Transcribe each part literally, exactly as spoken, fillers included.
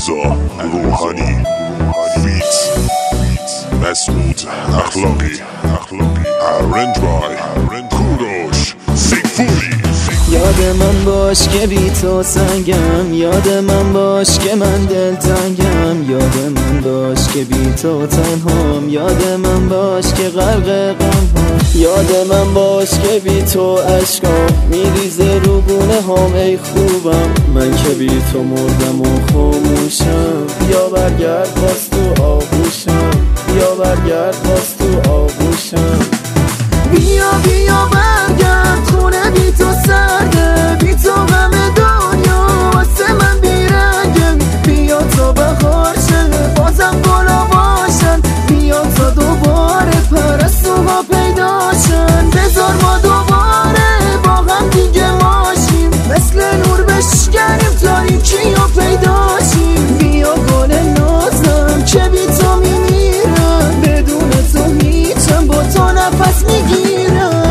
رضا روحانی، فیت مسعود اخلاقی، ارنج بای کوروش سیگفوری. یاد من باش که بی تو سنگم، یاد من باش که من دلتنگم، یاد من باش که بی تو تنهام، یاد من باش که غرق غمم، یاد من باش که بی تو عشقام میریزه رو گونه هام. ای خوبم من که بی تو مردم و خاموشم، یا برگرد باز تو آغوشم، یا برگرد باز تو آغوشم. بیا بیا برگرد خونه بی تو سرده، بی تو غم دنیا واسه من بیرنگه. بیا تا بهار شه بازم گلا باشن، بیا تا دوباره پرستوها پیدا شن. بذار ما دوباره با هم دیگه ماشیم، مثل نور بشکنیم تاریکی و پیدا شیم. بیا گل نازم که بی تو میمیرم، بدون تو هیچم با تو نفس میگیرم.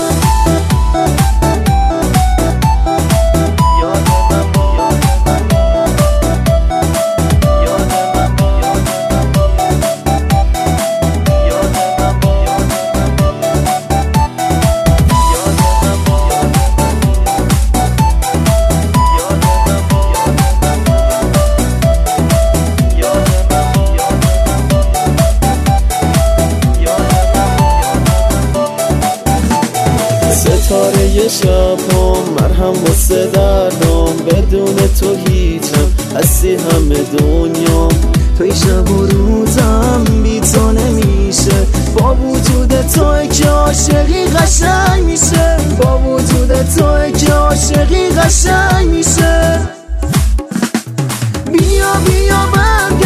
ستاره شب هم مرهم واسه دردم، بدون تو هیچم هستی همه دنیام. توی شب و روزم بی تو نمیشه، با وجود توی که عاشقی قشنگ میشه، با وجود توی که عاشقی قشنگ میشه. بیا بیا من